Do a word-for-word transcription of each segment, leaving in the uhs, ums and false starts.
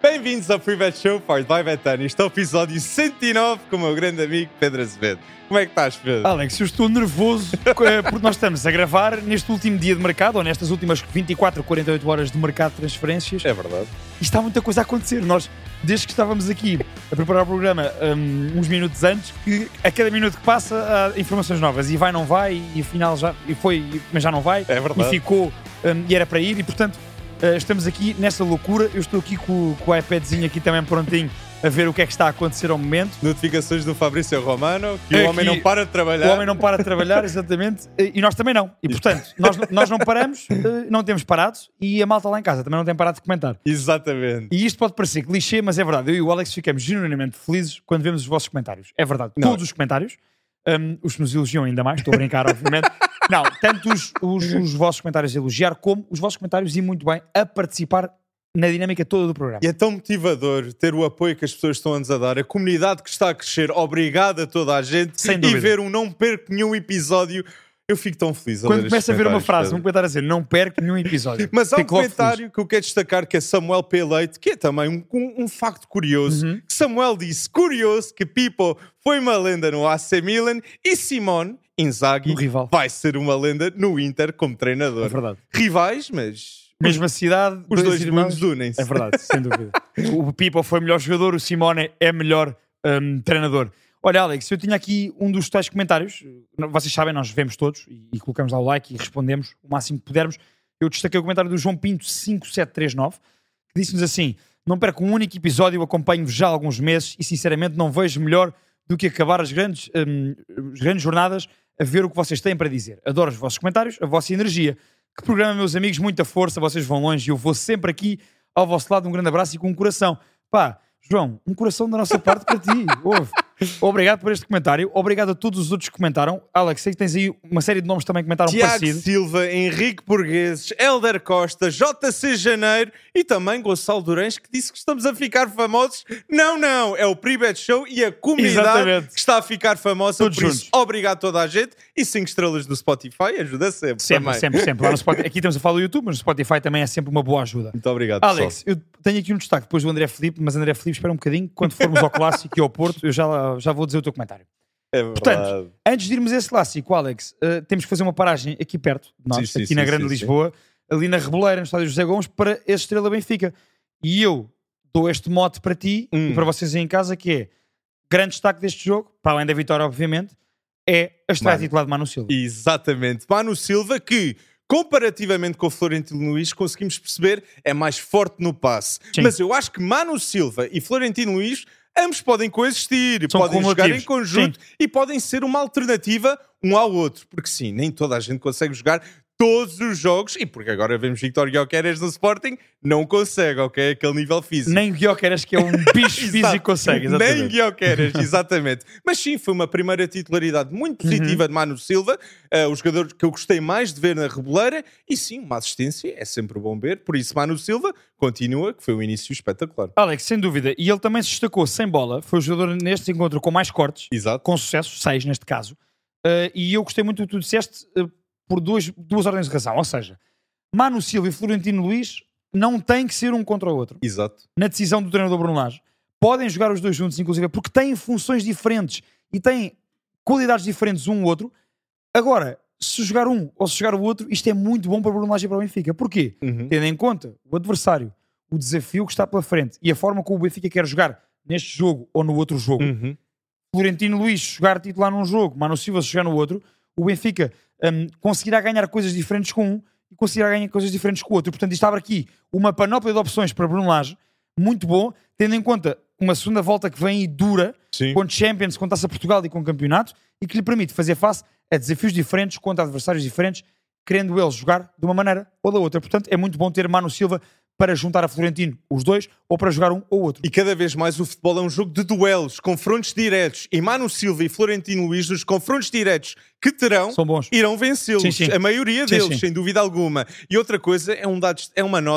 Bem-vindos ao Private Show Part by Betano. Este é o episódio cento e nove com o meu grande amigo Pedro Azevedo. Como é que estás, Pedro? Alex, eu estou nervoso porque nós estamos a gravar neste último dia de mercado, ou nestas últimas vinte e quatro, quarenta e oito horas de mercado de transferências. É verdade. E está muita coisa a acontecer. Nós, desde que estávamos aqui a preparar o programa um, uns minutos antes, que a cada minuto que passa há informações novas. E vai, não vai, e afinal já e foi, mas já não vai. É verdade. E ficou, um, e era para ir, e portanto uh, estamos aqui nessa loucura. Eu estou aqui com, com o iPadzinho aqui também prontinho a ver o que é que está a acontecer ao momento. Notificações do Fabrício Romano, que Aqui, o homem não para de trabalhar. O homem não para de trabalhar, exatamente, e nós também não. E portanto, nós, nós não paramos, não temos parado, e a malta lá em casa também não tem parado de comentar. Exatamente. E isto pode parecer clichê, mas é verdade. Eu e o Alex ficamos genuinamente felizes quando vemos os vossos comentários. É verdade. Não. Todos os comentários, um, os que nos elogiam ainda mais, estou a brincar, obviamente. Não, tanto os, os, os vossos comentários a elogiar, como os vossos comentários, e muito bem, a participar na dinâmica toda do programa. E é tão motivador ter o apoio que as pessoas estão-nos a dar, a comunidade que está a crescer, obrigado a toda a gente. Sem e dúvida. ver um não perco nenhum episódio, eu fico tão feliz a Quando ler começa a estes ver uma comentários, frase, Pedro. um comentário a dizer não perco nenhum episódio. Mas há um Fico logo feliz. comentário que eu quero destacar, que é Samuel P. Leite, que é também um, um, um facto curioso. Uhum. Samuel disse, curioso, que Pipo foi uma lenda no A C Milan e Simone Inzaghi No rival. vai ser uma lenda no Inter como treinador. É verdade. Rivais, mas Mesma cidade, os dois irmãos. mundos unem-se. É verdade, sem dúvida. O Pipo foi melhor jogador, o Simone é melhor hum, treinador. Olha, Alex, eu tinha aqui um dos tais comentários. Vocês sabem, nós vemos todos e, e colocamos lá o like e respondemos o máximo que pudermos. Eu destaquei o comentário do João Pinto cinco sete três nove, que disse-nos assim: não perco um único episódio, eu acompanho-vos já há alguns meses e sinceramente não vejo melhor do que acabar as grandes, hum, as grandes jornadas a ver o que vocês têm para dizer. Adoro os vossos comentários, a vossa energia. Que programa, meus amigos, muita força, vocês vão longe e eu vou sempre aqui ao vosso lado. Um grande abraço e com um coração. Pá, João, um coração da nossa parte para ti. Ouve. Obrigado por este comentário, obrigado a todos os outros que comentaram. Alex, sei que tens aí uma série de nomes também que comentaram Tiago parecido. Silva, Henrique Burgueses, Hélder Costa, J C Janeiro e também Gonçalo Durães, que disse que estamos a ficar famosos. Não, não, é o Private Show e a comunidade Exatamente. que está a ficar famosa. Todos por isso, juntos. obrigado a toda a gente e cinco estrelas do Spotify ajuda sempre. Sempre, também. sempre, sempre. Lá no Spotify, aqui estamos a falar do YouTube, mas no Spotify também é sempre uma boa ajuda. Muito obrigado, Alex, eu tenho aqui um destaque depois do André Filipe, mas André Filipe, espera um bocadinho, quando formos ao Clássico e ao Porto, eu já, já vou dizer o teu comentário. É Portanto, verdade. antes de irmos a esse Clássico, Alex, uh, temos que fazer uma paragem aqui perto de nós, Sim, sim, aqui sim, na Grande sim, Lisboa, ali na Reboleira, no estádio José Gomes, para esse Estrela Benfica. E eu dou este mote para ti Hum. e para vocês aí em casa, que é grande destaque deste jogo, para além da vitória, obviamente, é a estreia Mano. titular de Manu Silva. Exatamente. Manu Silva, que comparativamente com o Florentino Luís, conseguimos perceber, é mais forte no passe. Sim. Mas eu acho que Manu Silva e Florentino Luís, ambos podem coexistir, São podem jogar em cumulativos. conjunto Sim. e podem ser uma alternativa um ao outro. Porque sim, nem toda a gente consegue jogar todos os jogos, e porque agora vemos Victor Gyökeres no Sporting, não consegue, ok? Aquele nível físico. Nem o Gyökeres, que é um bicho Exato. físico, consegue. Nem Exatamente. Gyökeres, exatamente. Mas sim, foi uma primeira titularidade muito positiva Uhum. de Manu Silva, uh, o jogador que eu gostei mais de ver na Reboleira, e sim, uma assistência é sempre bom ver, por isso Manu Silva continua, que foi um início espetacular. Alex, sem dúvida. E ele também se destacou sem bola. Foi o jogador neste encontro com mais cortes, Exato. com sucesso, seis neste caso. Uh, e eu gostei muito do que tu disseste uh, por duas, duas ordens de razão. Ou seja, Manu Silva e Florentino Luís não têm que ser um contra o outro. Exato. Na decisão do treinador Bruno Lage. Podem jogar os dois juntos, inclusive, porque têm funções diferentes e têm qualidades diferentes um ou outro. Agora, se jogar um ou se jogar o outro, isto é muito bom para o Bruno Lage e para o Benfica. Porquê? Uhum. Tendo em conta o adversário, o desafio que está pela frente e a forma como o Benfica quer jogar neste jogo ou no outro jogo. Uhum. Florentino Luís jogar titular num jogo, Manu Silva jogar no outro, o Benfica um, conseguirá ganhar coisas diferentes com um e conseguirá ganhar coisas diferentes com o outro. E, portanto, isto abre aqui uma panóplia de opções para Bruno Lage, muito bom, tendo em conta uma segunda volta que vem e dura, Sim. com Champions, com Taça Portugal e com Campeonato, e que lhe permite fazer face a desafios diferentes, contra adversários diferentes, querendo ele jogar de uma maneira ou da outra. Portanto, é muito bom ter Manu Silva para juntar a Florentino, os dois, ou para jogar um ou outro. E cada vez mais o futebol é um jogo de duelos, confrontos diretos. E Manu Silva e Florentino Luís, nos confrontos diretos que terão, São bons. irão vencê-los. Sim, sim. A maioria Sim, deles, sim. sem dúvida alguma. E outra coisa, é, um dado, é uma nota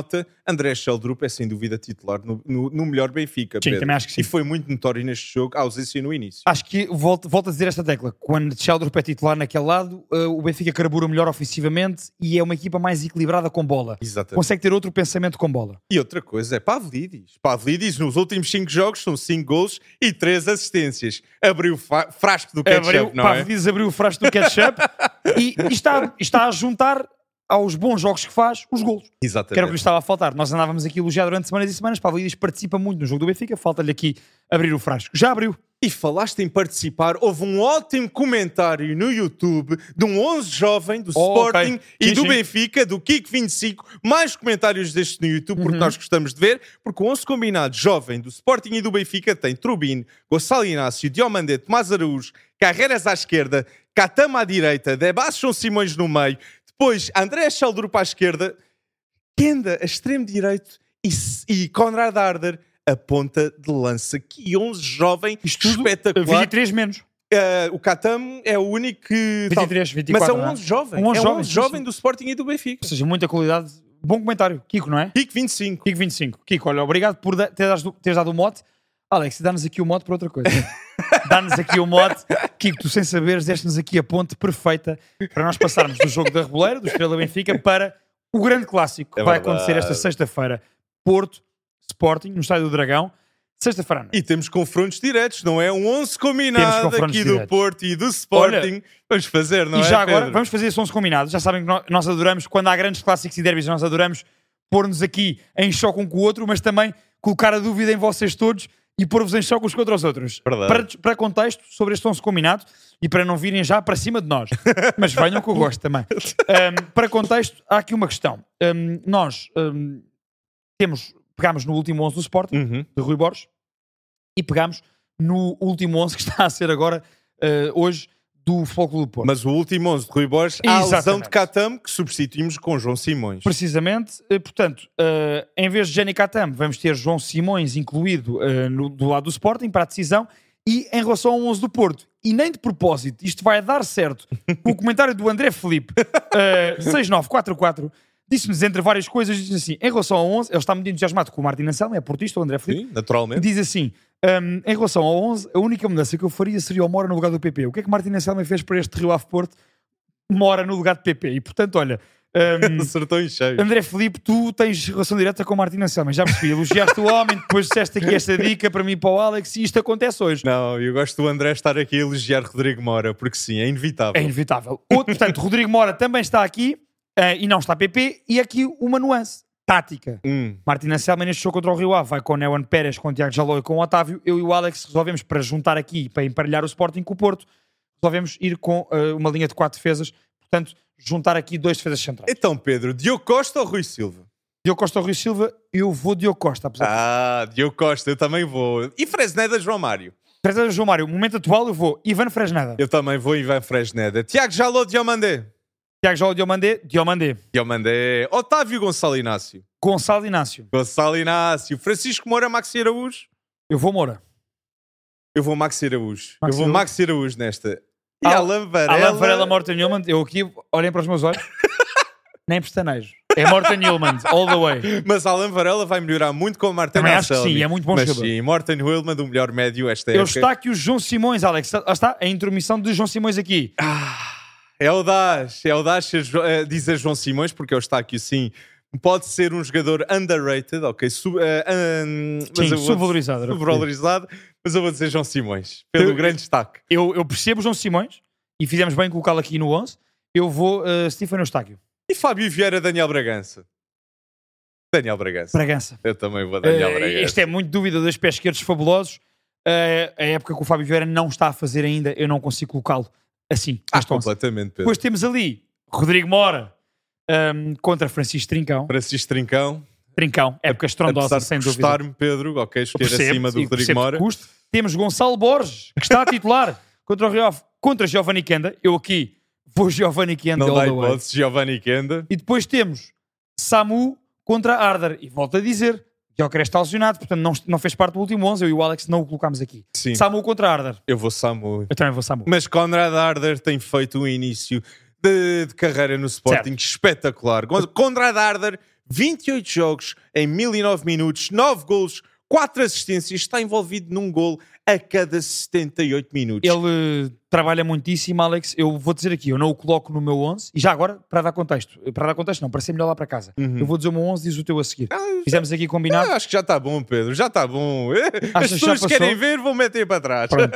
André Sheldrup é sem dúvida titular no, no, no melhor Benfica. Sim, Pedro. também acho que sim. E foi muito notório neste jogo a ausência no início. Acho que, volto, volto a dizer esta tecla, quando Sheldrup é titular naquele lado, uh, o Benfica carbura melhor ofensivamente e é uma equipa mais equilibrada com bola. Exatamente. Consegue ter outro pensamento com bola. E outra coisa é Pavlidis. Pavlidis nos últimos cinco jogos são cinco gols e três assistências. Abriu o fa- frasco do ketchup, Abriu, não Pavlidis abriu o frasco do ketchup e, e está, está a juntar aos bons jogos que faz os golos. Exatamente. Que era o que lhe estava a faltar. Nós andávamos aqui a elogiar durante semanas e semanas. Pavlidis participa muito no jogo do Benfica. Falta-lhe aqui abrir o frasco. Já abriu. E falaste em participar, houve um ótimo comentário no YouTube de um onze jovem do Oh, Sporting ok. e Sim, do sim. Benfica, do Kiko vinte e cinco. Mais comentários destes no YouTube, porque Uhum. nós gostamos de ver, porque o onze combinado jovem do Sporting e do Benfica tem Trubin, Gonçalo Inácio, Diomandé, Tomás Araújo, Carreiras à esquerda, Catama à direita, Debas João Simões no meio, depois André Sheldrup à esquerda, Kenda a extremo direito e, e Conrad Arder a ponta de lança. Que onze jovem Isto tudo, espetacular. vinte e três menos. Uh, o Catam é o único que... vinte e três, vinte e Mas quatro. é um não onze jovem. Um onze é um jovem, onze sim, jovem sim. do Sporting e do Benfica. Ou seja, muita qualidade. Bom comentário. Kiko, não é? Kiko vinte e cinco. Kiko vinte e cinco. Kiko, olha, obrigado por da- ter dado, teres dado o mote. Alex, dá-nos aqui o mote para outra coisa. Dá-nos aqui o mote. Kiko, tu sem saberes, deste-nos aqui a ponte perfeita para nós passarmos do jogo da Reboleira, do Estrela Benfica, para o grande clássico que É vai verdade. acontecer esta sexta-feira. Porto, Sporting, no Estádio do Dragão. Sexta-feira, não. E temos confrontos diretos, não é? Um onze combinado Temos confrontos aqui do diretos. Porto e do Sporting. Olha, vamos fazer, não e é, já agora, Pedro? vamos fazer esses onze combinados. Já sabem que nó- nós adoramos, quando há grandes clássicos e derbys, nós adoramos pôr-nos aqui em choque um com o outro, mas também colocar a dúvida em vocês todos e pôr-vos em choque uns contra os outros. Verdade. Para, para contexto sobre este onze combinado e para não virem já para cima de nós. Mas venham que eu gosto também. Um, para contexto, há aqui uma questão. Um, nós um, temos, pegámos no último onze do Sporting, Uhum. de Rui Borges, e pegámos no último onze que está a ser agora, uh, hoje, do Futebol Clube do Porto. Mas o último onze de Rui Borges, há a lesão Exatamente. de Catam que substituímos com João Simões. Precisamente, eh, portanto, eh, em vez de Jenny Catam, vamos ter João Simões incluído eh, no- do lado do Sporting para a decisão e em relação ao onze do Porto. E nem de propósito, isto vai dar certo. O comentário do André Felipe, eh, seis nove quatro quatro, disse-nos entre várias coisas, disse assim, em relação ao onze, ele está muito entusiasmado com o Martin Anselmo, é portista, o André Felipe, Sim, naturalmente. diz assim, um, em relação ao onze, a única mudança que eu faria seria o Mora no lugar do P P. O que é que Martin Anselmo fez para este Rio Ave Porto? Mora no lugar de P P. E portanto, olha... um, Acertou em cheio. André Felipe, tu tens relação direta com o Martin Anselmo, já percebi, elogiaste o homem, depois disseste aqui esta dica para mim e para o Alex e isto acontece hoje. Não, eu gosto do André estar aqui a elogiar Rodrigo Mora, porque sim, é inevitável. É inevitável. Outro, portanto, Rodrigo Mora também está aqui uh, e não está P P, e aqui uma nuance tática. Hum. Martin Anselmo neste jogo contra o Rio Ave vai com o Newan Pérez, com o Tiago Jaló e com o Otávio. Eu e o Alex resolvemos, para juntar aqui, para emparelhar o Sporting com o Porto, resolvemos ir com uh, uma linha de quatro defesas, portanto, juntar aqui dois defesas centrais. Então, Pedro, Diogo Costa ou Rui Silva? Diogo Costa ou Rui Silva, eu vou Diogo Costa, apesar de Ah, Diogo Costa, eu também vou. E Fresneda, João Mário? Fresneda, João Mário, no momento atual eu vou Ivan Fresneda. Eu também vou Ivan Fresneda. Tiago Jaló, Diomandé. Tiago Jaló, Diomandé, Diomandé. Diomandé. Otávio Gonçalo Inácio. Gonçalo Inácio. Gonçalo Inácio. Francisco Moura, Maxi Araújo. Eu vou Moura. Eu vou Maxi Araújo. Maxi eu vou Araújo. Maxi Araújo nesta. E Al- Alan Varela. Alan Varela, Morten Newman. Eu aqui, olhem para os meus olhos. Nem pestanejo. É Morten Newman, all the way. Mas Alan Varela vai melhorar muito com o Martin Também acho que Anselmi. sim, é muito bom Mas jogador. sim, Morten Hillman, o melhor médio esta Eu época. está aqui o João Simões, Alex. Lá está a intromissão de João Simões aqui. É audaz, é audaz ser, Jo- eh, dizer João Simões, porque ele está aqui sim. Pode ser um jogador underrated, ok? Sub, eh, um, mas Sim, eu vou- subvalorizado, era o que Subvalorizado, mas eu vou dizer João Simões, pelo Eu- grande destaque. Eu, eu percebo João Simões e fizemos bem em colocá-lo aqui no onze. Eu vou uh, Stefano Eustáquio. E Fábio Vieira, Daniel Bragança. Daniel Bragança. Bragança. Eu também vou Daniel Uh, Bragança. Isto é muito dúvida, dois pés esquerdos fabulosos. Uh, a época que o Fábio Vieira não está a fazer ainda, eu não consigo colocá-lo assim. Ah, neste onze. completamente, Pedro. Depois temos ali Rodrigo Mora um, contra Francisco Trincão. Francisco Trincão. Trincão, época estrondosa, Apesar de sem dúvida. custar-me, Pedro, ok, escolher Percebo, acima do e Rodrigo percebo Mora. que custa. Temos Gonçalo Borges, que está a titular contra o Rio Ave, contra Giovanni Kenda. Eu aqui vou Giovanni Kenda Não all dá the way. hipótese, Giovanni Kenda. E depois temos Samu contra Arder. E volto a dizer, Gyökeres está lesionado, portanto não, não fez parte do último onze. Eu e o Alex não o colocámos aqui. Sim, Samu contra Arder. eu vou Samu. Eu também vou Samu. Mas Conrad Arder tem feito um início de, de carreira no Sporting espetacular. Gon- Conrad Arder vinte e oito jogos em mil e nove minutos, nove golos, quatro assistências, está envolvido num gol a cada setenta e oito minutos. Ele uh, trabalha muitíssimo, Alex. Eu vou dizer aqui, eu não o coloco no meu onze. E já agora, para dar contexto, para dar contexto não, para ser melhor lá para casa. Uhum. Eu vou dizer o meu onze, diz o teu a seguir. Ah, Fizemos aqui combinado. Ah, acho que já está bom, Pedro, já está bom. As Achas que já pessoas passou? querem ver, vão meter para trás. Pronto.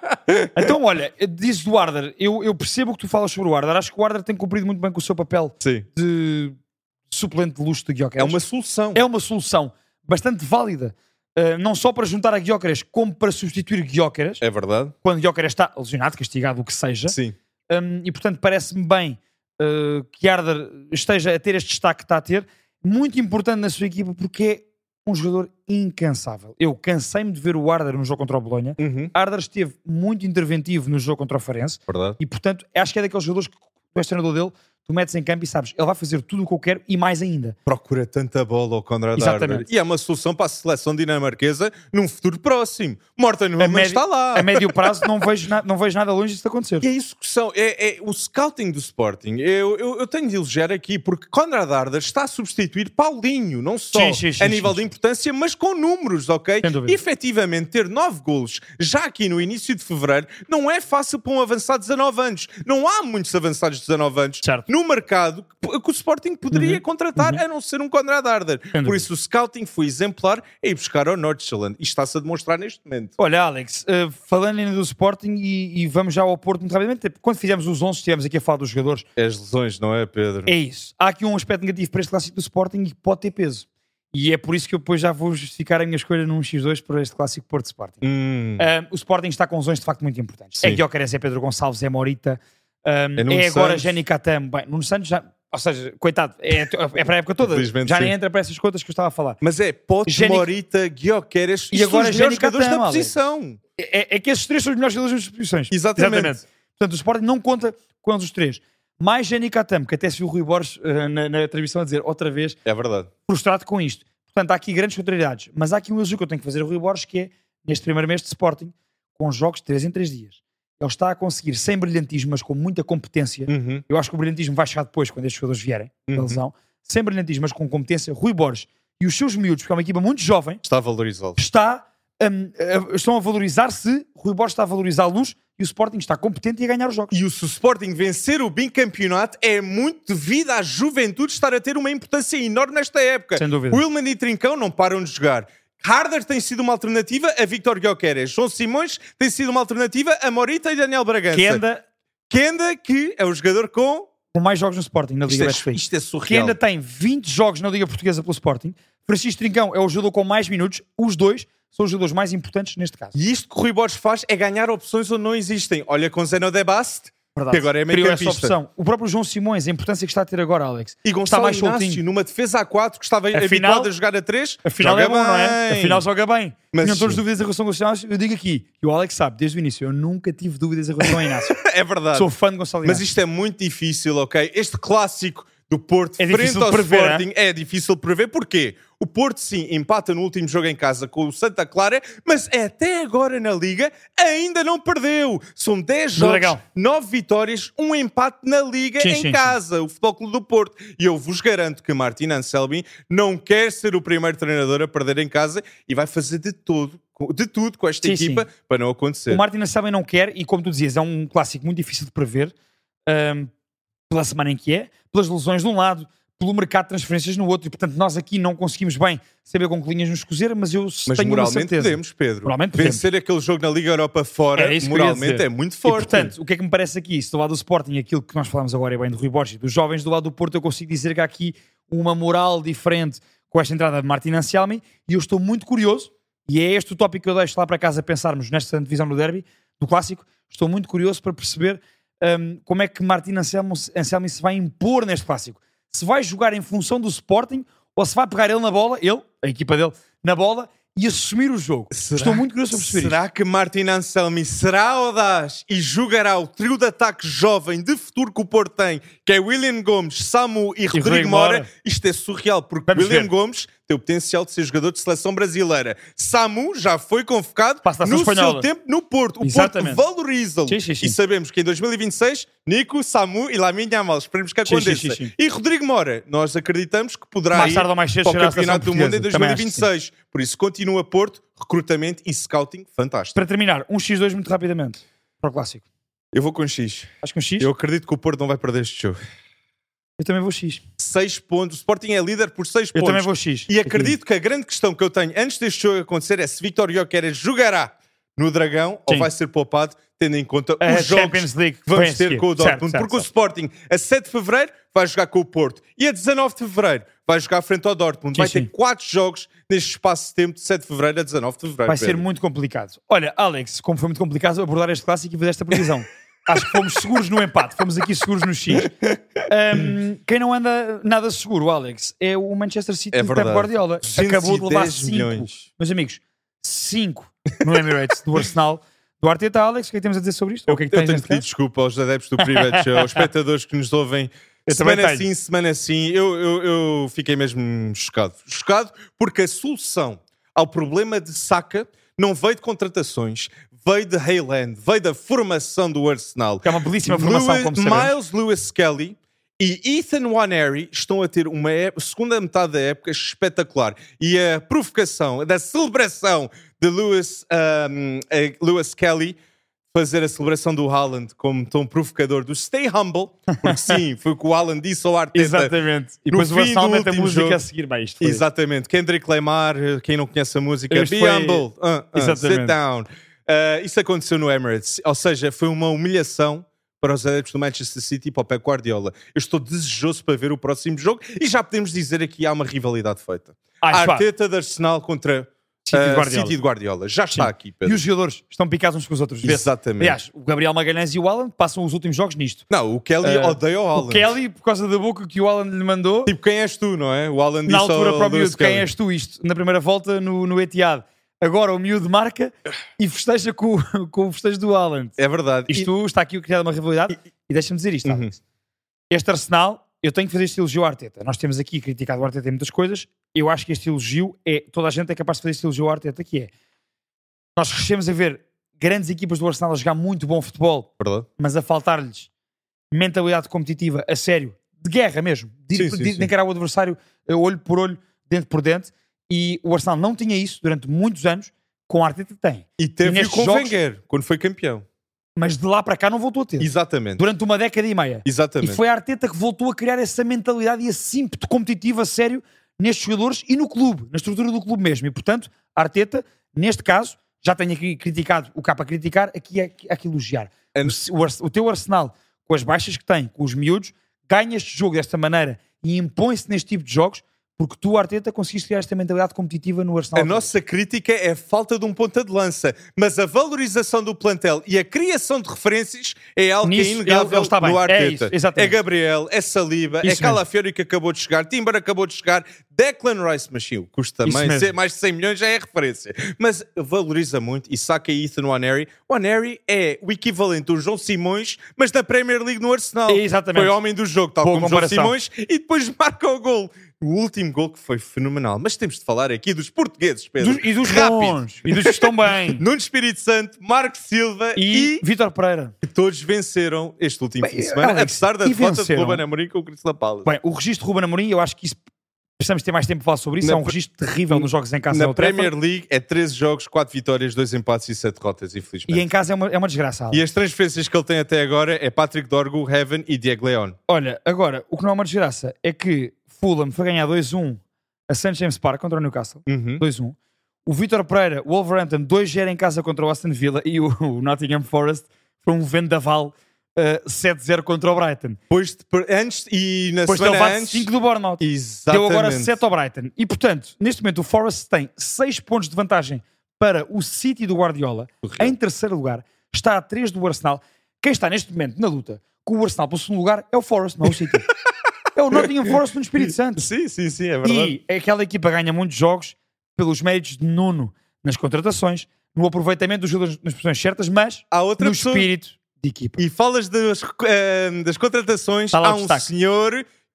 Então, olha, diz do Arder, eu, eu percebo o que tu falas sobre o Arder. Acho que o Arder tem cumprido muito bem com o seu papel Sim. de suplente de luxo de Gyökeres. É uma solução. É uma solução bastante válida. Uh, não só para juntar a Gyökeres, como para substituir Gyökeres. É verdade. Quando Gyökeres está lesionado, castigado, o que seja. Sim. Um, e, portanto, parece-me bem uh, que Arder esteja a ter este destaque que está a ter. Muito importante na sua equipa, porque é um jogador incansável. Eu cansei-me de ver o Arder no jogo contra o Bolonha. Uhum. Arder esteve muito interventivo no jogo contra o Farense. Verdade. E, portanto, acho que é daqueles jogadores que tu és treinador dele, tu metes em campo e sabes, ele vai fazer tudo o que eu quero e mais ainda. Procura tanta bola ao Conrad Exatamente. Arder. E é uma solução para a seleção dinamarquesa num futuro próximo. Morten Hulman médio, está lá. A médio prazo não vejo, na, não vejo nada longe disso acontecer. E é isso que são. É, é o scouting do Sporting. Eu, eu, eu tenho de elogiar aqui porque Conrad Arder está a substituir Paulinho, não só Sim, sim, sim, a nível sim, de sim. importância, mas com números, ok? Sem dúvida. E efetivamente ter nove golos já aqui no início de fevereiro não é fácil para um avançado de dezanove anos. Não há muitos avançados de dezanove anos Certo. no mercado que, que o Sporting poderia Uhum. contratar, Uhum. a não ser um Conrad Arder. Sem Por dúvida. isso o scouting foi exemplar a ir buscar ao Nordsjælland e está-se a demonstrar neste momento. Olha, Alex, uh, falando ainda do Sporting e, e vamos já ao Porto muito rapidamente, quando fizemos os onze estivemos aqui a falar dos jogadores. As lesões, não é, Pedro? É isso. Há aqui um aspecto negativo para este clássico do Sporting e que pode ter peso. E é por isso que eu depois já vou justificar a minha escolha num xis dois para este clássico Porto Sporting. Hum. Um, o Sporting está com lesões de facto muito importantes. Sim. É Gyökeres, é Pedro Gonçalves, é Morita, um, É Nuno é agora Santos. Jenny Katam. Bem, Nuno Santos já, ou seja, coitado, é, é para a época toda. Infelizmente, Já sim. nem entra para essas contas que eu estava a falar. Mas é Pote, Geni- Morita, Gyökeres E e agora agora os melhores Geni jogadores Katam, da Alex. posição. É, é que esses três são os melhores jogadores das posições. Exatamente. Portanto, o Sporting não conta com eles os três. Mais Jenny Katam, que até se viu o Rui Borges uh, na, na transmissão a dizer outra vez, É verdade. frustrado com isto. Portanto, há aqui grandes contrariedades. Mas há aqui um elogio que eu tenho que fazer ao Rui Borges, que é, neste primeiro mês de Sporting, com jogos de três em três dias. Ele está a conseguir, sem brilhantismo, mas com muita competência. Uhum. Eu acho que o brilhantismo vai chegar depois, quando estes jogadores vierem da Uhum. lesão. Sem brilhantismo, mas com competência, Rui Borges e os seus miúdos, porque é uma equipa muito jovem, Está a valorizá-lo. está, hum, a- estão a valorizar-se, Rui Borges está a valorizá-los e o Sporting está competente e a ganhar os jogos. E o se o Sporting vencer o bicampeonato é muito devido à juventude estar a ter uma importância enorme nesta época. Sem dúvida. Willman e Trincão não param de jogar. Harder tem sido uma alternativa a Victor Gyökeres. João Simões tem sido uma alternativa a Morita e Daniel Bragança. Kenda, Kenda, que é o jogador com... com mais jogos no Sporting, na Isto Liga é, Betfair. isto é Que surreal. ainda tem vinte jogos na Liga Portuguesa pelo Sporting. Francisco Trincão é o jogador com mais minutos. Os dois são os jogadores mais importantes neste caso. E isto que o Rui Borges faz é ganhar opções onde não existem. Olha com Zeno de Bast, Verdade. que agora é meio Criou essa campista. opção. O próprio João Simões, a importância que está a ter agora, Alex. E está Gonçalo mais Inácio, soltinho. numa defesa a quatro, que estava Afinal- habituado a jogar a três, Afinal joga é bom, não é? bem. Afinal joga bem. Mas Tinham todos sim. dúvidas em relação ao Gonçalo Inácio. Eu digo aqui, e o Alex sabe, desde o início, eu nunca tive dúvidas em relação ao Inácio. É verdade. Sou fã de Gonçalo Mas Inácio. isto é muito difícil, ok? Este clássico do Porto É frente difícil ao de prever, Sporting é difícil de prever. Porquê? O Porto, sim, empata no último jogo em casa com o Santa Clara, mas até agora na Liga ainda não perdeu. São dez Do jogos, Dragão. nove vitórias, um empate na Liga Sim, em sim, sim. casa. O Futebol Clube do Porto. E eu vos garanto que Martin Anselmi não quer ser o primeiro treinador a perder em casa e vai fazer de todo, de tudo com esta Sim, equipa sim. para não acontecer. O Martin Sabem não quer, e como tu dizias, é um clássico muito difícil de prever, hum, pela semana em que é, pelas lesões de um lado, pelo mercado de transferências no outro, e portanto nós aqui não conseguimos bem saber com que linhas nos cozer, mas eu Mas tenho uma moralmente certeza. podemos, Pedro. Moralmente podemos. Vencer aquele jogo na Liga Europa fora, Era isso que eu ia moralmente dizer. é muito E forte. portanto, o que é que me parece aqui? Se do lado do Sporting, aquilo que nós falamos agora é bem do Rui Borges, dos jovens, do lado do Porto, eu consigo dizer que há aqui uma moral diferente com esta entrada de Martin Anselmi, e eu estou muito curioso, e é este o tópico que eu deixo lá para casa pensarmos nesta divisão do derby, do clássico, estou muito curioso para perceber hum, como é que Martin Anselmi, Anselmi se vai impor neste clássico. Se vai jogar em função do Sporting ou se vai pegar ele na bola, ele, a equipa dele, na bola e assumir o jogo. Será- Estou muito curioso para perceber Será que Martin Anselmi será audaz e jogará o trio de ataque jovem de futuro que o Porto tem, que é William Gomes, Samu e Rodrigo, Rodrigo Moura? Moura. Isto é surreal, porque Vamos William ver. Gomes tem o potencial de ser jogador de seleção brasileira. Samu já foi convocado Para a seleção no espanhola. seu tempo no Porto. O Exatamente. Porto valoriza-lo. Sim, sim, sim. E sabemos que em dois mil e vinte e seis, Nico, Samu e Lamine Yamal. Esperemos que Sim, aconteça. sim, sim, sim. E Rodrigo Mora, nós acreditamos que poderá Mais ir tarde ou mais cedo para o chegará à Campeonato do seleção Mundo em portuguesa. dois mil e vinte e seis. Por isso, continua Porto, recrutamento e scouting fantástico. Para terminar, um xis dois muito rapidamente para o Clássico. Eu vou com X. Acho que um X? Eu Eu, acredito que o Porto não vai perder este jogo. também vou X. seis pontos. O Sporting é líder por seis Eu pontos. também vou X. E acredito que a grande questão que eu tenho antes deste jogo acontecer é se Vitor Gyökeres jogará no Dragão Sim. ou vai ser poupado, tendo em conta A os jogos Champions League que vamos vem a ter seguir. com o Dortmund. Certo, certo, porque o certo. Sporting, a sete de Fevereiro, vai jogar com o Porto. E a dezanove de Fevereiro, vai jogar frente ao Dortmund. Sim, vai sim. ter quatro jogos neste espaço de tempo de sete de Fevereiro a dezanove de Fevereiro. Vai ser Pedro. muito complicado. Olha, Alex, como foi muito complicado abordar este Clássico e fazer esta previsão. Acho que fomos seguros no empate. Fomos aqui seguros no X. Um, quem não anda nada seguro, Alex, é o Manchester City É do Pep verdade. Guardiola. Acabou de levar duzentos e dez cinco. milhões. Meus amigos, cinco no Emirates do Arsenal. Do Arteta, Alex, o que é que temos a dizer sobre isto? Ou o que é que Eu tens tenho neste pedido caso? desculpa aos adeptos do Private Show, aos espectadores que nos ouvem Eu também semana tenho. sim, semana sim. Eu, eu, eu fiquei mesmo chocado. Chocado porque a solução ao problema de Saka não veio de contratações, veio de Haaland, veio da formação do Arsenal. Que é uma belíssima formação, Lewis- como sabemos. Miles Lewis Kelly e Ethan Nwaneri estão a ter uma ép- segunda metade da época espetacular. E a provocação, da celebração de Lewis, um, eh, Lewis Kelly, fazer a celebração do Haaland como tão provocador do Stay Humble, porque sim, foi o que o Haaland disse ao Arteta. Exatamente. E No depois o fim Arsenal do mete a último música jogo. a seguir. Bem, isto foi- Exatamente. Kendrick Lamar, quem não conhece a música, Isto Be foi- Humble, uh, uh, Exatamente. sit down. Uh, isso aconteceu no Emirates, ou seja, foi uma humilhação para os adeptos do Manchester City e para o Pep Guardiola. Eu estou desejoso para ver o próximo jogo e já podemos dizer aqui há uma rivalidade feita. Ah, pá. Arteta de Arsenal contra City de uh, Guardiola. City de Guardiola. Já está Sim. aqui, E Pedro. os jogadores estão picados uns com os outros. Vê-se. Exatamente. Aliás, o Gabriel Magalhães e o Haaland passam os últimos jogos nisto. Não, o Kelly Uh, odeia o Haaland. O Kelly, por causa da boca que o Haaland lhe mandou, Tipo, quem és tu, não é? O Haaland na disse altura ao para o Lewis miúdo, quem Kelly. és tu isto? Na primeira volta no, no Etihad. Agora o miúdo marca e festeja com, o- com o festejo do Haaland. É verdade. E- Isto está aqui criado uma rivalidade. E deixa-me dizer isto, Uhum. Alex. Este Arsenal, eu tenho que fazer este elogio ao Arteta. Nós temos aqui criticado o Arteta em muitas coisas. Eu acho que este elogio é... Toda a gente é capaz de fazer este elogio ao Arteta, que é... Nós crescemos a ver grandes equipas do Arsenal a jogar muito bom futebol, Verdade. mas a faltar-lhes mentalidade competitiva, a sério, de guerra mesmo, de, Sim, de, sim, de sim. encarar o adversário eh, olho por olho, dente por dente, e o Arsenal não tinha isso durante muitos anos, com a Arteta tem, E teve nestes com o jogos- Wenger, quando foi campeão. mas de lá para cá não voltou a ter, Exatamente. durante uma década e meia. Exatamente. E foi a Arteta que voltou a criar essa mentalidade e esse ímpeto competitivo a sério nestes jogadores e no clube, na estrutura do clube mesmo. E, portanto, a Arteta, neste caso, já tenho aqui criticado o que há para criticar, aqui é há que elogiar. An- O, o, Ars- o teu Arsenal, com as baixas que tem, com os miúdos, ganha este jogo desta maneira e impõe-se neste tipo de jogos porque tu, Arteta, conseguiste criar esta mentalidade competitiva no Arsenal. A nossa crítica é a falta de um ponta de lança, mas a valorização do plantel e a criação de referências é algo Nisso, que é inegável ele- ele está bem. no É Arteta. isso, exatamente. Gabriel, é Saliba, Isso é Calafiori que acabou de chegar, Timber acabou de chegar, Declan Rice, mas sim, custa Isso também mesmo. ser mais de cem milhões, já é referência. Mas valoriza muito e saca Ethan Nwaneri. O Nwaneri é o equivalente do João Simões, mas da Premier League no Arsenal. Exatamente. Foi homem do jogo, tal Boa como João comparação. Simões, e depois marca o gol. O último gol que foi fenomenal. Mas temos de falar aqui dos portugueses, Pedro. Dos- e dos Rápido. bons, e dos que estão bem. Nuno Espírito Santo, Marco Silva E, e, Vítor Pereira. todos venceram este último Bem, fim de semana, Alex, apesar da e derrota de venceram? Ruben Amorim com o Crystal Palace. Bem, o registro de Ruben Amorim, eu acho que isso precisamos ter mais tempo para falar sobre isso. Na é um pre- registro terrível nos jogos em casa. Na Old Trafford. Premier League é treze jogos, quatro vitórias, dois empates e sete derrotas, infelizmente. E em casa é uma, é uma desgraça. Alex. E as transferências que ele tem até agora é Patrick Dorgu, Heaven e Diego León. Olha, agora, o que não é uma desgraça é que Fulham foi ganhar dois a um a Saint James Park contra o Newcastle. Uhum. dois a um. O Vítor Pereira, o Wolverhampton, dois a zero em casa contra o Aston Villa e o, o Nottingham Forest foi um vendaval uh, sete a zero contra o Brighton. Depois, de- antes e na Depois de semana levar antes... cinco do Bournemouth. Exatamente. Deu agora sete ao Brighton. E, portanto, neste momento o Forest tem seis pontos de vantagem para o City do Guardiola, Surreal. em terceiro lugar. Está a três do Arsenal. Quem está neste momento na luta com o Arsenal pelo segundo lugar é o Forest, não é o City. É o Nottingham Forest no Espírito Santo. Sim, sim, sim, é verdade. E aquela equipa ganha muitos jogos pelos méritos de Nuno nas contratações, no aproveitamento dos jogadores nas posições certas, mas Há outra no pessoa... espírito de equipa. E falas das, eh, das contratações, Está lá há o um destaque. senhor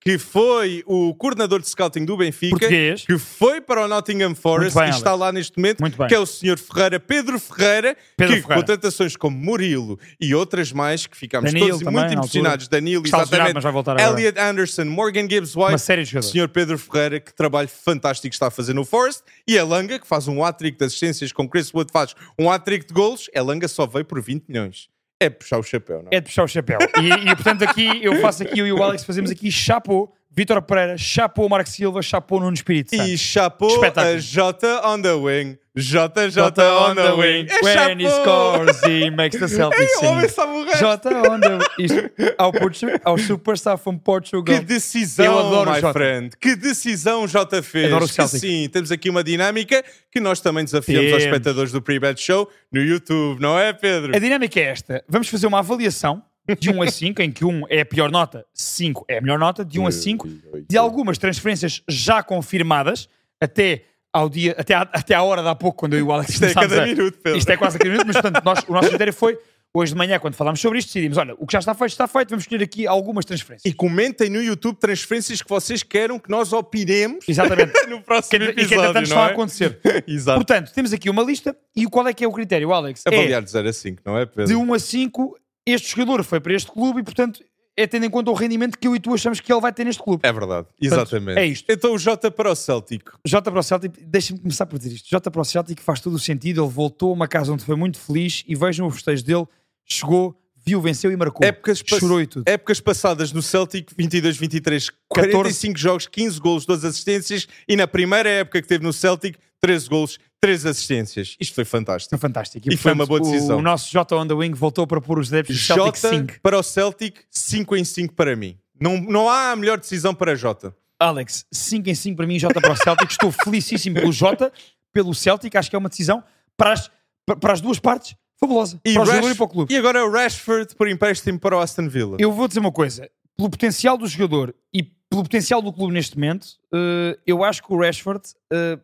que foi o coordenador de scouting do Benfica, Português. que foi para o Nottingham Forest Muito bem, e está Alex. lá neste momento, Muito bem. que é o senhor Ferreira, Pedro Ferreira, Pedro que Ferreira. contratações como Murilo e outras mais, que ficámos Danilo todos também, muito na impressionados. Danilo, Está lesionado, exatamente. mas vai voltar agora. Elliot Anderson, Morgan Gibbs White. Uma série de O jogadores. senhor Pedro Ferreira, que trabalho fantástico está a fazer no Forest, e a Langa, que faz um hat-trick de assistências, como Chris Wood faz um hat-trick de golos. A Langa só veio por vinte milhões. É puxar o chapéu, não é? É de puxar o chapéu. E, e, portanto aqui, eu faço aqui, eu e o Alex fazemos aqui chapô Vítor Pereira, chapô Marco Silva, chapô Nuno Espírito Santo. E chapô Espetáculo. a Jota on the wing. J J on the wing. É When he chapô. scores, he makes the Celtics Ei, o homem sing. sabe o resto. Jota on the Isto, ao, Portu... ao superstar from Portugal. Que Eu decisão, adoro o my Jota. friend. Que decisão Jota fez. Adoro o Que Celtic. sim, temos aqui uma dinâmica que nós também desafiamos aos Temos. espectadores do Pre-Bet Show no YouTube, não é, Pedro? A dinâmica é esta. Vamos fazer uma avaliação de um a cinco, em que um é a pior nota, cinco é a melhor nota, de um a cinco, de algumas transferências já confirmadas até ao dia, até à, até à hora de há pouco, quando eu e o Alex Isto é começámos cada a- minuto, Pedro. Isto é quase a cada minuto, mas portanto, nós- o nosso critério foi, hoje de manhã, quando falámos sobre isto, decidimos, olha, o que já está feito, está feito, vamos escolher aqui algumas transferências. E comentem no YouTube transferências que vocês queiram que nós opinemos Exatamente. no Que, próximo e que episódio, entretanto não estão a é? acontecer. Exato. Portanto, temos aqui uma lista, e qual é que é o critério, Alex? É Avaliar de zero a cinco, não é, Pedro? de um a cinco, este jogador foi para este clube e, portanto, é tendo em conta o rendimento que eu e tu achamos que ele vai ter neste clube. É verdade, exatamente. é isto. Então o Jota para o Celtic. Jota para o Celtic, deixa-me começar por dizer isto. Jota para o Celtic faz todo o sentido. Ele voltou a uma casa onde foi muito feliz e vejam o festejo dele. Chegou, viu, venceu e marcou. Épocas, pass- Chorou e tudo. épocas passadas no Celtic, vinte e dois vinte e três, quarenta e cinco jogos, quinze golos, doze assistências, e na primeira época que teve no Celtic, treze golos, três assistências. Isto foi fantástico. Foi fantástico. E foi uma boa o- decisão. O, nosso Jota on the wing voltou para pôr os adeptos do Celtic Jota cinco. para o Celtic, cinco em cinco para mim. Não, não há a melhor decisão para Jota. Alex, cinco em cinco para mim, Jota para o Celtic. Estou felicíssimo pelo Jota, pelo Celtic. Acho que é uma decisão para as, para- para as duas partes fabulosa. E, para o Rash- jogador e para o clube. e agora o Rashford por empréstimo para o Aston Villa. Eu vou dizer uma coisa. Pelo potencial do jogador e pelo potencial do clube neste momento, eh, eu acho que o Rashford... eh,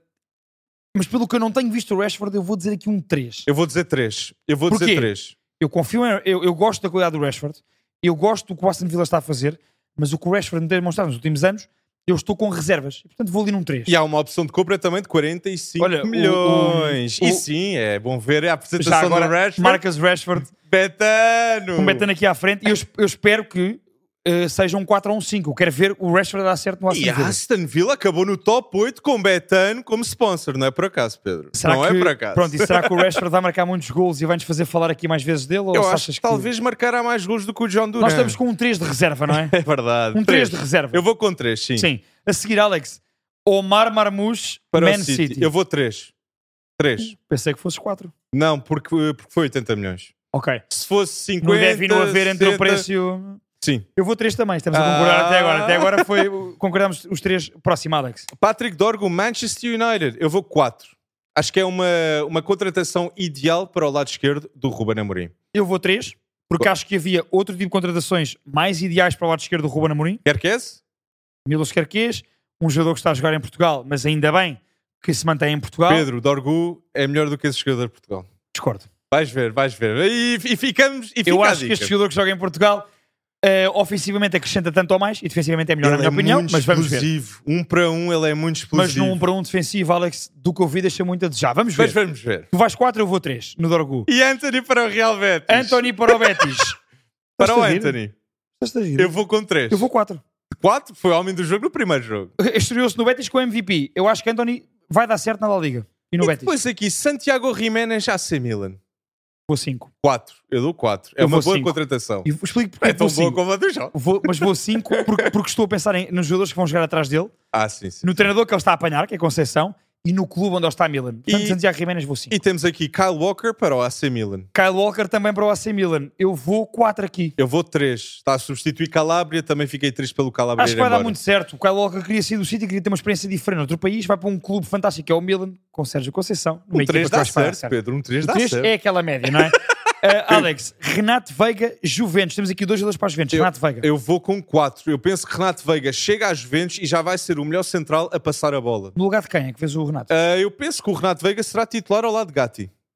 mas pelo que eu não tenho visto o Rashford, eu vou dizer aqui um três. Eu vou dizer três. Eu vou Porquê? dizer três. Eu confio em, eu, eu gosto da qualidade do Rashford, eu gosto do que o Aston Villa está a fazer, mas o que o Rashford me tem demonstrado nos últimos anos, eu estou com reservas. E, portanto, vou ali num três. E há uma opção de compra também de quarenta e cinco Olha, o- milhões. o- e o- sim, é bom ver a Já apresentação agora, do Rashford. Marcus Rashford, Betano! com Betano aqui à frente, e eu, es- eu espero que eh, seja um quatro ou um cinco. Eu quero ver o Rashford dar certo no Aston E a Villa. Aston Villa acabou no top oito com Betano como sponsor, não é por acaso, Pedro? Será não que, é por acaso. Pronto, e será que o Rashford vai marcar muitos gols e vai-nos fazer falar aqui mais vezes dele? Ou Eu se acho achas que talvez marcará mais gols do que o John Duran. Nós estamos com um três de reserva, não é? É verdade. Um três de reserva. Eu vou com três, sim. Sim. A seguir, Alex, Omar Marmouche, Para Man o City. City. Eu vou três. três. Pensei que fosses quatro. Não, porque, porque foi oitenta milhões. Ok. Se fosse cinquenta, Não deve não haver entre o sessenta... preço e o... Sim. Eu vou três também, estamos a concordar Ah. até agora. Até agora foi, concordamos os três. Próximo, Alex. Patrick Dorgo, Manchester United. Eu vou quatro. Acho que é uma, uma contratação ideal para o lado esquerdo do Ruben Amorim. Eu vou três, porque acho que havia outro tipo de contratações mais ideais para o lado esquerdo do Ruben Amorim. Quer que esse? Milos Kerkez, um jogador que está a jogar em Portugal, mas ainda bem que se mantém em Portugal. Pedro, Dorgu é melhor do que esse jogador de Portugal. Discordo. Vais ver, vais ver. E, e ficamos. E fica Eu a acho que dica. este jogador que joga em Portugal eh, ofensivamente acrescenta tanto ou mais e defensivamente é melhor, Ele na minha é opinião, muito mas vamos ver. explosivo. Um para um, ele é muito Mas explosivo. num para um defensivo, Alex, do que eu vi, deixa muito a desejar. Vamos ver. Mas vamos ver. Tu vais quatro, eu vou três no Dorgu. E Anthony para o Real Betis. Anthony para o Betis. Para o Estás-te a rir? Anthony. Estás-te a rir? Eu vou com três. Eu vou quatro. quatro? Foi o homem do jogo no primeiro jogo. Estreou-se no Betis com o M V P. Eu acho que Anthony vai dar certo na La Liga. E no E Betis. depois aqui, Santiago Jiménez A C Milan. Vou cinco. quatro. Eu dou quatro. É Eu uma vou boa cinco. contratação. E explico porque É tão vou boa cinco. como a do jogo. Vou- mas vou cinco porque, porque estou a pensar em, nos jogadores que vão jogar atrás dele, Ah, sim, sim. no treinador que ele está a apanhar, que é Conceição, e no clube onde ele está a Milan. Portanto, E- Santiago Jiménez vou cinco. E temos aqui Kyle Walker para o A C Milan. Kyle Walker também para o A C Milan. Eu vou quatro aqui. Eu vou três. Está a substituir Calabria. Também fiquei triste pelo Calabria Acho ir que vai dar embora. muito certo. O Kyle Walker queria sair do City, queria ter uma experiência diferente no outro país, vai para um clube fantástico que é o Milan, com Sérgio Conceição. Um Uma equipa três que eu dá acho que vai dar certo, Pedro. Um três O dá três certo. é aquela média, não é? Uh, Alex, Renato Veiga, Juventus. Temos aqui dois jogadores para as Juventus. Eu, Renato Veiga. eu vou com quatro. Eu penso que Renato Veiga chega às Juventus e já vai ser o melhor central a passar a bola. No lugar de quem é que fez o Renato? Ah, eu penso que o Renato Veiga será titular ao lado de Gatti.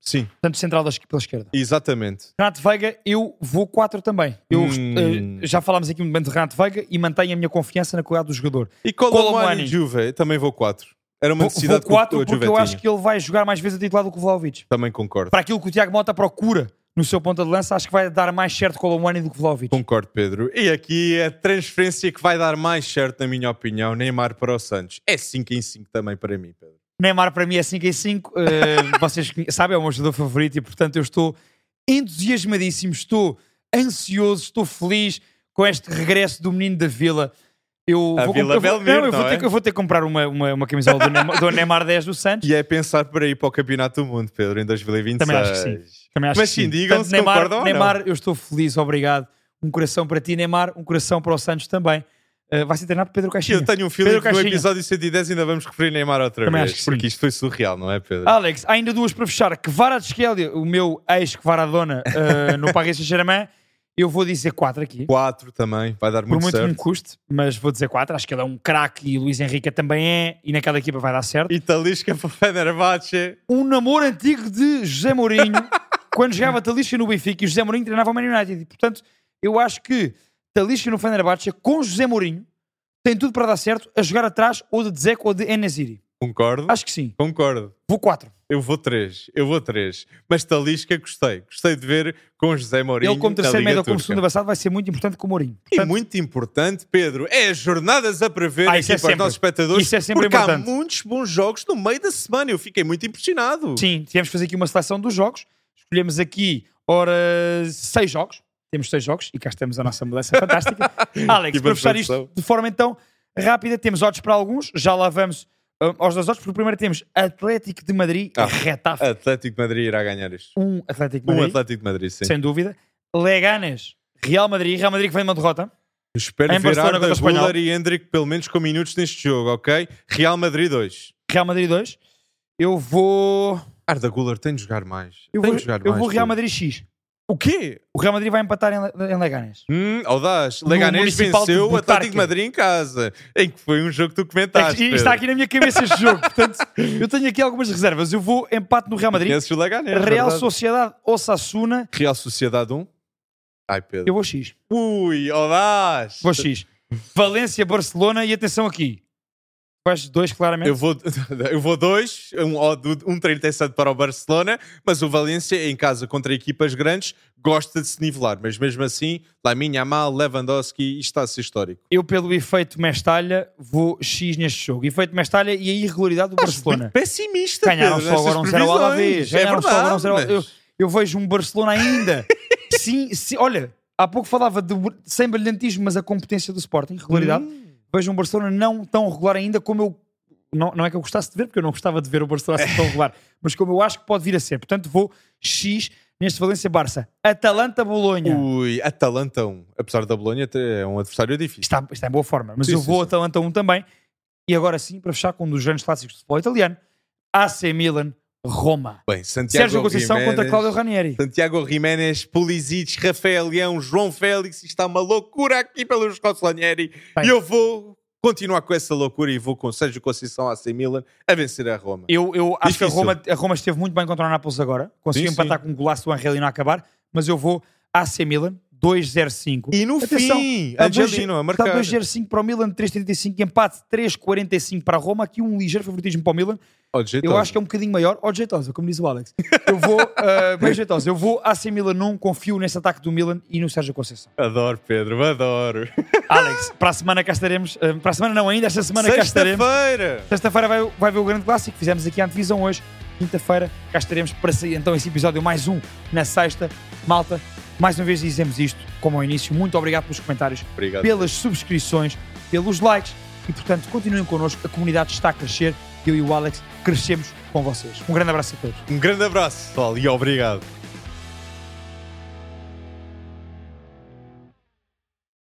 Sim, Tanto central da, pela esquerda. exatamente. Renato Veiga, eu vou quatro também. Eu, Hum. eh, já falámos aqui um momento de Renato Veiga e mantenho a minha confiança na qualidade do jogador. E Colomani Colomani. e Juve, também vou quatro. Era uma Vou, necessidade vou quatro que o porque Juve eu acho tinha. que ele vai jogar mais vezes a titular do que o Vlahovic. Também concordo. Para aquilo que o Tiago Mota procura no seu ponta de lança, acho que vai dar mais certo Colomani do que Vlahovic. Concordo, Pedro. E aqui a transferência que vai dar mais certo, na minha opinião, Neymar para o Santos. É cinco em cinco também para mim, Pedro. Neymar para mim é cinco em cinco. Uh, vocês sabem, é o meu jogador favorito e portanto eu estou entusiasmadíssimo, estou ansioso, estou feliz com este regresso do menino da Vila. Eu A vou, Vila eu vou, Belmiro, não, eu vou não ter, é? que- eu vou ter que comprar uma, uma, uma camisola do Neymar, do Neymar dez do Santos. E é pensar para ir para o Campeonato do Mundo, Pedro, em dois mil e vinte e seis. Também acho que sim. Também acho Mas que sim, sim. digam Portanto, se Neymar, concordam ou não. Neymar, eu estou feliz, obrigado. Um coração para ti, Neymar, um coração para o Santos também. Uh, vai ser treinado por Pedro Caixinha. Eu tenho um feeling Pedro que no Caixinha. episódio cento e dez ainda vamos referir Neymar outra Também vez. acho que sim. Porque isto foi surreal, não é, Pedro? Alex, há ainda duas para fechar. Kvaratskhelia, o meu ex-Kvaradona uh, no Paris Saint-Germain, eu vou dizer quatro aqui. Quatro também, vai dar Por muito, muito que me certo. custe, mas vou dizer quatro. Acho que ele é um craque e Luís Henrique também é, e naquela equipa vai dar certo. E Talisca para o Fenerbahçe. Um namoro antigo de José Mourinho, quando jogava Talisca no Benfica e José Mourinho treinava o Man United. E, portanto, eu acho que Talisca no Fenerbahçe com José Mourinho tem tudo para dar certo a jogar atrás ou de Dzeko ou de Enesiri. Concordo? Acho que sim. Concordo. Vou quatro. Eu vou três. Eu vou três. Mas Talisca gostei. Gostei de ver com José Mourinho Ele como na terceiro Liga médio ou como Turca. segundo avançado vai ser muito importante com o Mourinho. E Portanto, muito importante, Pedro, é as jornadas a prever Ah, aqui isso é para sempre. os nossos espectadores. Isso é sempre porque importante. há muitos bons jogos no meio da semana. Eu fiquei muito impressionado. sim, tivemos que fazer aqui uma seleção dos jogos. Escolhemos aqui, ora, seis jogos. Temos seis jogos e cá estamos a nossa mudança fantástica. Alex, Que para fechar produção. isto de forma então rápida, temos odds para alguns. Já lá vamos uh, aos dois odds. Porque primeiro temos Atlético de Madrid, Ah. Retafe. Atlético de Madrid irá ganhar isto. Um Atlético de Um Madrid, Atlético de Madrid, sim. sem dúvida. Leganes, Real Madrid. Real Madrid que vem uma derrota. Espero Em ver Barcelona contra Arda o Espanhol. Güler e Hendrick pelo menos com minutos neste jogo, ok? Real Madrid dois. Real Madrid dois. Eu vou... Arda Güler tem de jogar mais. Eu tem vou, de jogar eu mais. vou Real Pedro. Madrid X. O quê? O Real Madrid vai empatar em, Le- em Leganes. Hum, audaz. No Leganés Municipal de venceu o Butarque. Atlético de Madrid em casa. Em que foi um jogo que tu comentaste, E está aqui na minha cabeça este jogo. Portanto, eu tenho aqui algumas reservas. Eu vou empate no Real Madrid. Conheces o Leganés, Real verdade? Sociedade Osasuna. Real Sociedade um. Ai, Pedro. Eu vou X. Ui, audaz. Vou X. Valência, Barcelona e atenção aqui. Vais dois, claramente. Eu vou, eu vou dois, um, odd- um trinta e sete para o Barcelona, mas o Valência em casa contra equipas grandes gosta de se nivelar, mas mesmo assim, Lamine Yamal, Lewandowski, isto está a ser histórico. Eu, pelo efeito Mestalha, vou X neste jogo. Efeito Mestalha e a irregularidade do Barcelona. Muito pessimista, Ganharam Pedro, só agora um nestas zero ao Alavés. previsões. É Ganharam só agora um zero ao- verdade, eu, mas- eu vejo um Barcelona ainda. sim, sim, olha, há pouco falava de sem brilhantismo, mas a competência do Sporting, regularidade. Hum. Vejo um Barcelona não tão regular ainda como eu. Não, não é que eu gostasse de ver, porque eu não gostava de ver o Barcelona assim tão regular, mas como eu acho que pode vir a ser. Portanto, vou X neste Valência-Barça. Atalanta-Bolonha. Ui, Atalanta um. Apesar da Bolonha ter- é um adversário difícil. Está, está em boa forma, mas Sim, eu sim, vou sim. Atalanta um também. E agora sim, para fechar com um dos grandes clássicos do futebol italiano, A C Milan, Roma. Bem, Santiago Sérgio Conceição Jiménez, contra Cláudio Ranieri. Santiago Jiménez, Pulisic, Rafael Leão, João Félix. Isto está uma loucura aqui pelo Ranieri. Bem. E eu vou continuar com essa loucura e vou com Sérgio Conceição A C Milan a vencer a Roma. Eu, eu acho que a Difícil. Roma, a Roma esteve muito bem contra o Nápoles agora. Conseguiu Sim, empatar com um golaço do Angel e não acabar. Mas eu vou A C Milan, dois zero cinco. E no Atenção, fim, está dois- Angelino a Está marcar. dois zero cinco para o Milan, três trinta e cinco. Empate três quarenta e cinco para a Roma. Aqui um ligeiro favoritismo para o Milan. Oh, jeitoso. Eu acho que é um bocadinho maior. Ou jeitosa, como diz o Alex. Eu vou, uh, bem jeitosa. Eu vou A C Milan um, confio nesse ataque do Milan e no Sérgio Conceição. Adoro, Pedro, adoro. Alex, para a semana cá estaremos. uh, para a semana não, ainda esta semana cá estaremos. Sexta-feira. Sexta-feira vai, vai ver o grande clássico. Fizemos aqui a antevisão hoje. Quinta-feira cá estaremos para sair então esse episódio mais um na sexta. Malta, mais uma vez dizemos isto como ao início. Muito obrigado pelos comentários, Obrigado. pelas subscrições, pelos likes e portanto continuem connosco. A comunidade está a crescer. Eu e o Alex crescemos com vocês. Um grande abraço a todos. Um grande abraço, pessoal, e obrigado.